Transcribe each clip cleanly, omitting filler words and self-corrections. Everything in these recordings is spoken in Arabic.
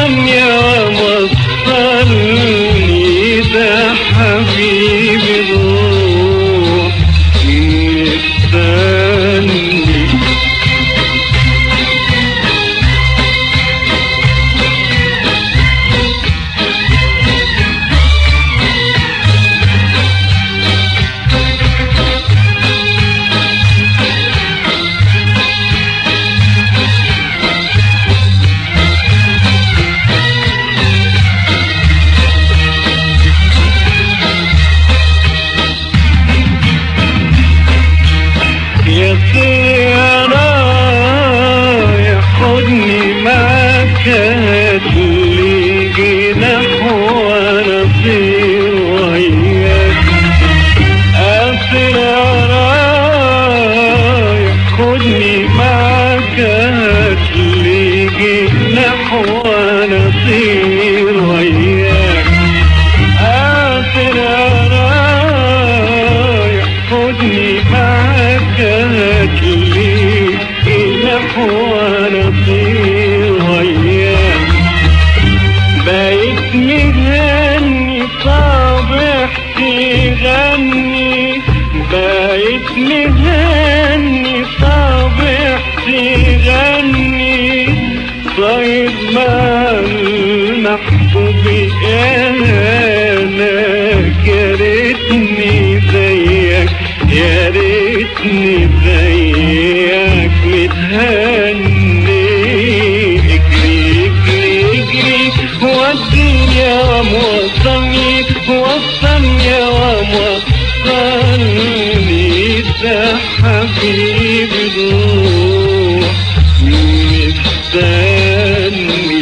ثانية وصلني، ده حبيبي الروح مستني. يا رايح خدني معاك، هاتلي جناح وانا اطير وياك. اسر يا رايح خدني معاك، هاتلي جناح وانا اطير وياك. اسر يا رايح خدني معاك، هاتلي جناح وانا اطير وياك. بقيت مهني صابح تغني، بقيت مهني صابح تغني. صايد مع المحبوب انا، يا ريتني زيك، يا ريتني زيك متهني. اجري اجري اجري وديني يا موصلني، وصلني يا موصلني، ده حبيبي الروح مستني.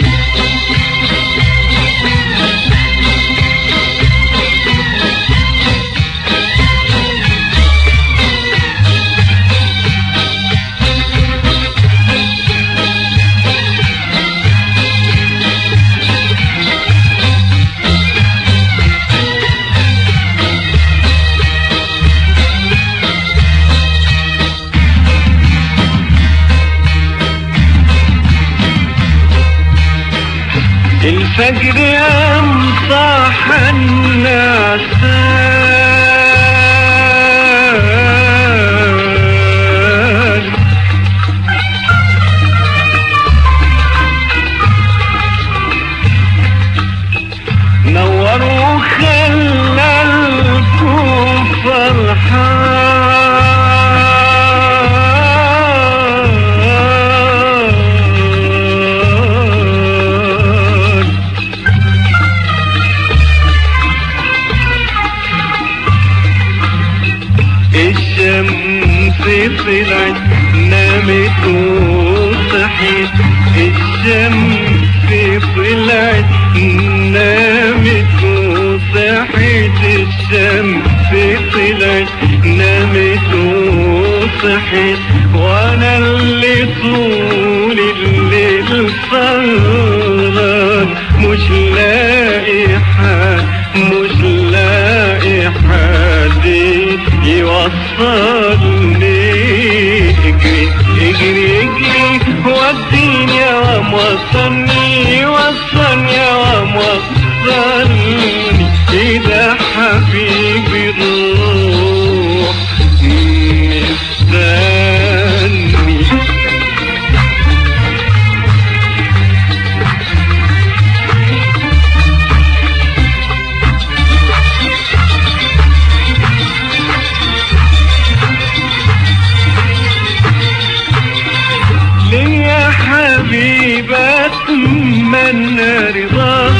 الفجر يمصح النعسان، نور وخلى الكون فرحان. الشمس طلعت نامت وصحيت، الشمس طلعت نامت وصحيت، الشمس طلعت نامت وصحيت. وانا اللي طول الليل سهران، مش لاقي حد، مش لاقي حد يوصلني. اجري اجري اجري وديني يا موصلني، وصلني يا موصلني، ده حبيبي الروح مستني. ليا حبيب اتمنى رضاه،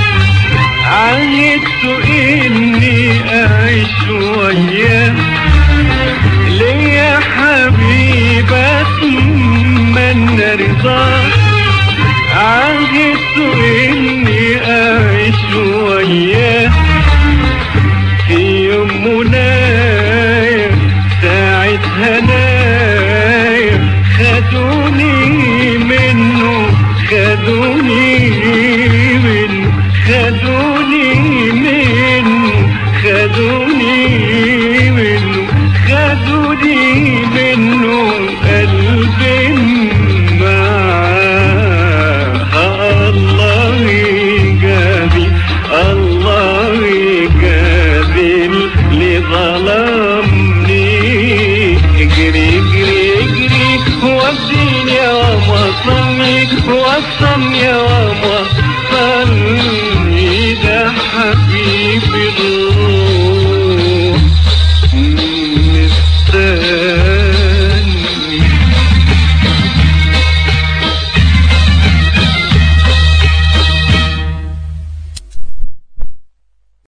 عهدت اني اعيش وياه. ليا حبيب اتمنى رضاه، عهدت اني اعيش وياه. في يوم منايا ساعة هنايا، خدوني منه خدوني